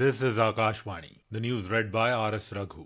This is Akashvani. The news read by R.S. Raghu.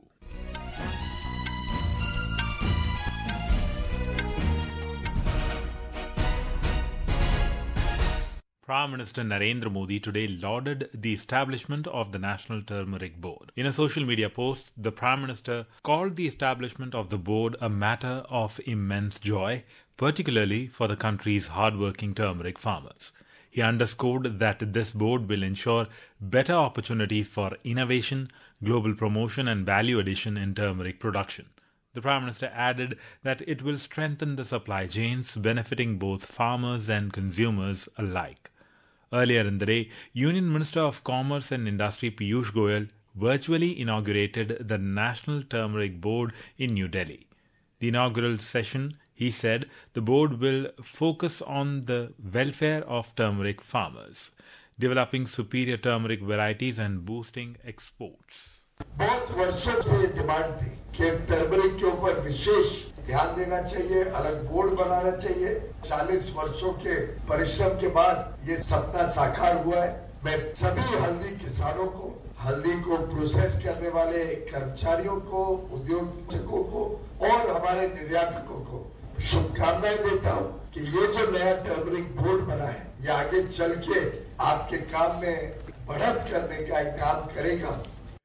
Prime Minister Narendra Modi today lauded the establishment of the National Turmeric Board. In a social media post, the Prime Minister called the establishment of the board a matter of immense joy, particularly for the country's hard-working turmeric farmers. He underscored that this board will ensure better opportunities for innovation, global promotion and value addition in turmeric production. The Prime Minister added that it will strengthen the supply chains, benefiting both farmers and consumers alike. Earlier in the day, Union Minister of Commerce and Industry Piyush Goyal virtually inaugurated the National Turmeric Board in New Delhi. The inaugural session, he said, the board will focus on the welfare of turmeric farmers, developing superior turmeric varieties and boosting exports. बहुत वर्षों से ये demand थी कि turmeric के ऊपर विशेष ध्यान देना चाहिए, अलग बोर्ड बनाना चाहिए। 40 वर्षों के परिश्रम के बाद ये सपना साकार हुआ है। मैं सभी हल्दी किसानों को, हल्दी को प्रोसेस करने वाले कर्मचारियों को, उद्योगों को और हमारे निर्यातकों को शुभकामनाएं देता हूं कि ये जो नया टर्मरिक बोर्ड बना है, ये आगे चल के आपके काम में बढ़त करने का एक काम करेगा।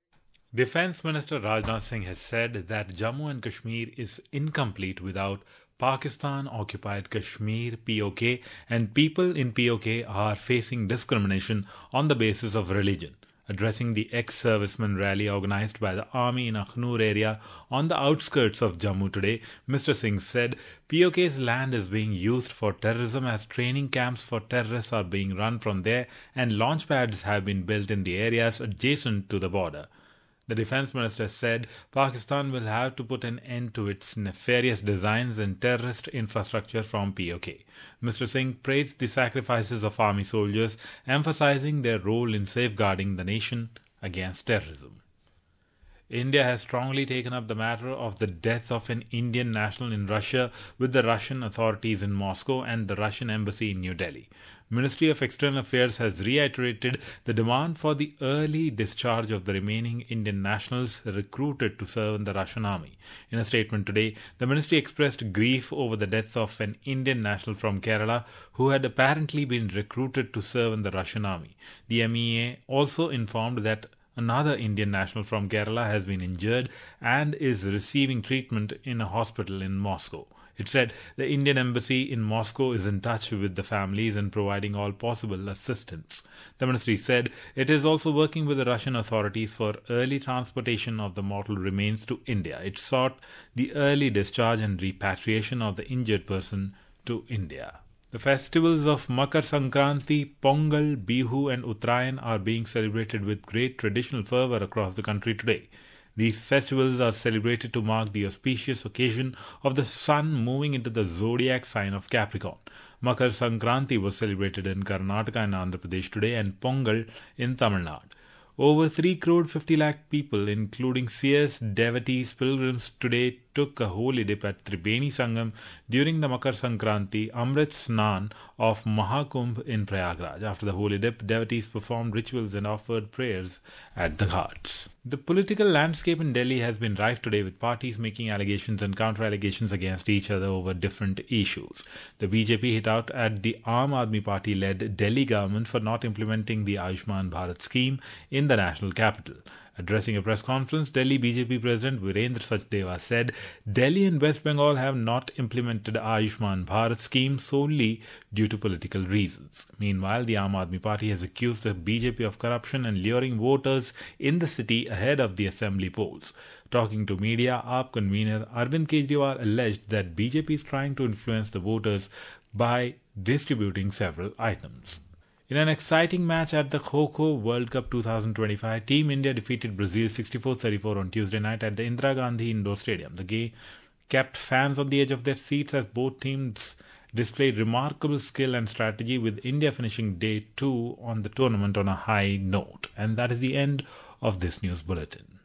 Defence Minister Rajnath Singh has said that Jammu and Kashmir is incomplete without Pakistan-occupied Kashmir, POK, and people in POK are facing discrimination on the basis of religion. Addressing the ex-serviceman rally organised by the army in Akhnur area on the outskirts of Jammu today, Mr. Singh said POK's land is being used for terrorism as training camps for terrorists are being run from there and launch pads have been built in the areas adjacent to the border. The Defence Minister said Pakistan will have to put an end to its nefarious designs and terrorist infrastructure from POK. Mr. Singh praised the sacrifices of army soldiers, emphasizing their role in safeguarding the nation against terrorism. India has strongly taken up the matter of the death of an Indian national in Russia with the Russian authorities in Moscow and the Russian embassy in New Delhi. Ministry of External Affairs has reiterated the demand for the early discharge of the remaining Indian nationals recruited to serve in the Russian army. In a statement today, the ministry expressed grief over the death of an Indian national from Kerala who had apparently been recruited to serve in the Russian army. The MEA also informed that another Indian national from Kerala has been injured and is receiving treatment in a hospital in Moscow. It said the Indian embassy in Moscow is in touch with the families and providing all possible assistance. The ministry said it is also working with the Russian authorities for early transportation of the mortal remains to India. It sought the early discharge and repatriation of the injured person to India. The festivals of Makar Sankranti, Pongal, Bihu and Uttarayan are being celebrated with great traditional fervour across the country today. These festivals are celebrated to mark the auspicious occasion of the sun moving into the zodiac sign of Capricorn. Makar Sankranti was celebrated in Karnataka and Andhra Pradesh today and Pongal in Tamil Nadu. Over 3 crore 50 lakh people, including seers, devotees, pilgrims, today took a holy dip at Tribeni Sangam during the Makar Sankranti Amrit Snan of Mahakumbh in Prayagraj. After the holy dip, devotees performed rituals and offered prayers at the ghats. The political landscape in Delhi has been rife today with parties making allegations and counter-allegations against each other over different issues. The BJP hit out at the Aam Aadmi Party-led Delhi government for not implementing the Ayushman Bharat scheme in the national capital. Addressing a press conference, Delhi BJP President Virendra Sachdeva said Delhi and West Bengal have not implemented Ayushman Bharat scheme solely due to political reasons. Meanwhile, the Aam Aadmi Party has accused the BJP of corruption and luring voters in the city ahead of the assembly polls. Talking to media, AAP convener Arvind Kejriwal alleged that BJP is trying to influence the voters by distributing several items. In an exciting match at the Kho-Kho World Cup 2025, Team India defeated Brazil 64-34 on Tuesday night at the Indira Gandhi Indoor Stadium. The game kept fans on the edge of their seats as both teams displayed remarkable skill and strategy, with India finishing day 2 on the tournament on a high note. And that is the end of this news bulletin.